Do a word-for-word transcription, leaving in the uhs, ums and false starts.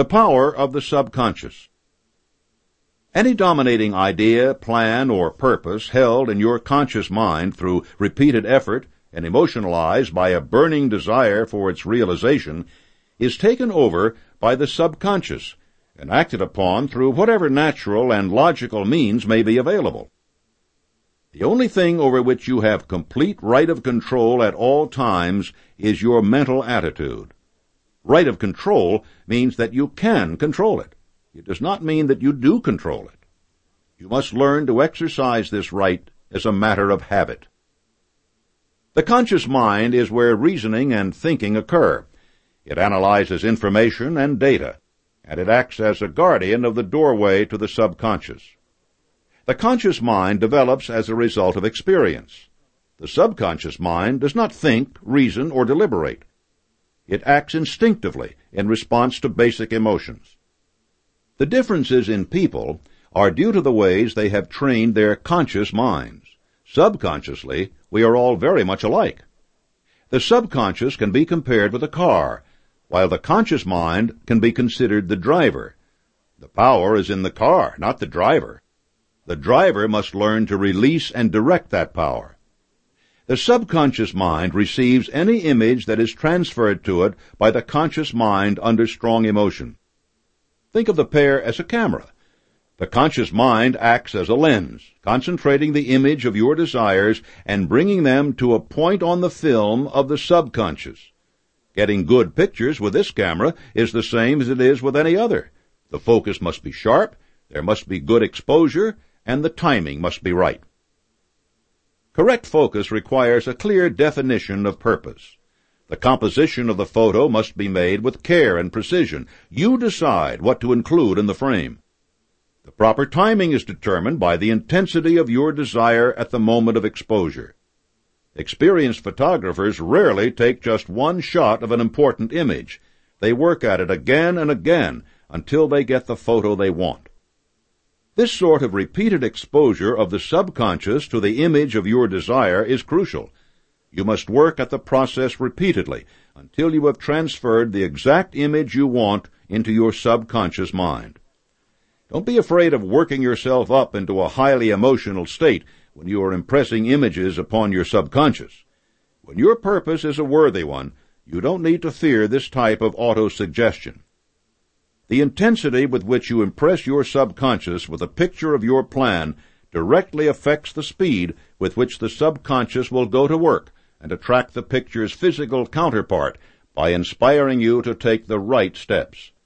The power of the subconscious. Any dominating idea, plan, or purpose held in your conscious mind through repeated effort and emotionalized by a burning desire for its realization is taken over by the subconscious and acted upon through whatever natural and logical means may be available. The only thing over which you have complete right of control at all times is your mental attitude. Right of control means that you can control it. It does not mean that you do control it. You must learn to exercise this right as a matter of habit. The conscious mind is where reasoning and thinking occur. It analyzes information and data, and it acts as a guardian of the doorway to the subconscious. The conscious mind develops as a result of experience. The subconscious mind does not think, reason, or deliberate. It acts instinctively in response to basic emotions. The differences in people are due to the ways they have trained their conscious minds. Subconsciously, we are all very much alike. The subconscious can be compared with a car, while the conscious mind can be considered the driver. The power is in the car, not the driver. The driver must learn to release and direct that power. The subconscious mind receives any image that is transferred to it by the conscious mind under strong emotion. Think of the pair as a camera. The conscious mind acts as a lens, concentrating the image of your desires and bringing them to a point on the film of the subconscious. Getting good pictures with this camera is the same as it is with any other. The focus must be sharp, there must be good exposure, and the timing must be right. Correct focus requires a clear definition of purpose. The composition of the photo must be made with care and precision. You decide what to include in the frame. The proper timing is determined by the intensity of your desire at the moment of exposure. Experienced photographers rarely take just one shot of an important image. They work at it again and again until they get the photo they want. This sort of repeated exposure of the subconscious to the image of your desire is crucial. You must work at the process repeatedly until you have transferred the exact image you want into your subconscious mind. Don't be afraid of working yourself up into a highly emotional state when you are impressing images upon your subconscious. When your purpose is a worthy one, you don't need to fear this type of auto-suggestion. The intensity with which you impress your subconscious with a picture of your plan directly affects the speed with which the subconscious will go to work and attract the picture's physical counterpart by inspiring you to take the right steps.